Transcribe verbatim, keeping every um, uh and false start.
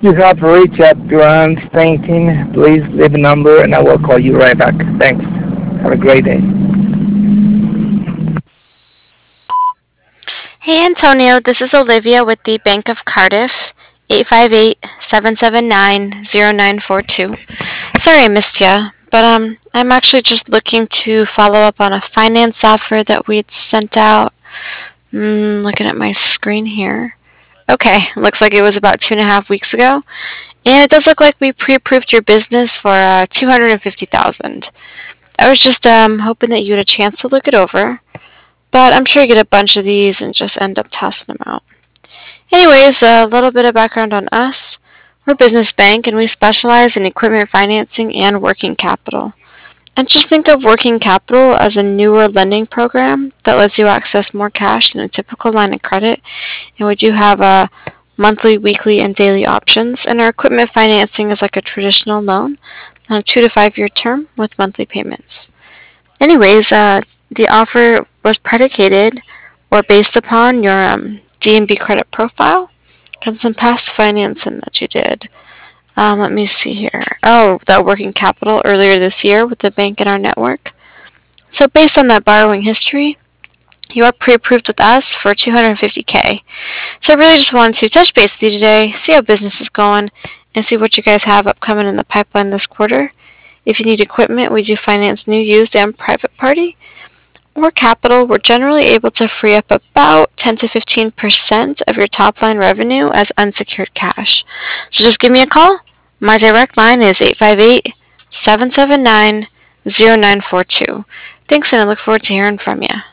You have reached at Grant Painting. Please leave a number and I will call you right back. Thanks. Have a great day. Hey Antonio, this is Olivia with the Bank of Cardiff, eight five eight, seven seven nine, zero nine four two. Sorry I missed ya, but um, I'm actually just looking to follow up on a finance offer that we'd sent out. Mm, looking at my screen here. Okay, looks like it was about two and a half weeks ago, and it does look like we pre-approved your business for uh, two hundred and fifty thousand. I was just um hoping that you had a chance to look it over, but I'm sure you get a bunch of these and just end up tossing them out. Anyways, a little bit of background on us. We're a business bank and we specialize in equipment financing and working capital. And just think of working capital as a newer lending program that lets you access more cash than a typical line of credit. And we do have a monthly, weekly, and daily options. And our equipment financing is like a traditional loan on a two to five year term with monthly payments. Anyways, uh, the offer was predicated or based upon your um, D and B credit profile and some past financing that you did. Um, let me see here. Oh, that working capital earlier this year with the bank in our network. So based on that borrowing history, you are pre-approved with us for two hundred fifty k. So I really just wanted to touch base with you today, see how business is going, and see what you guys have upcoming in the pipeline this quarter. If you need equipment, we do finance new, used, and private party. Or capital, we're generally able to free up about ten to fifteen percent of your top line revenue as unsecured cash. So just give me a call. My direct line is eight five eight, seven seven nine, zero nine four two. Thanks, and I look forward to hearing from you.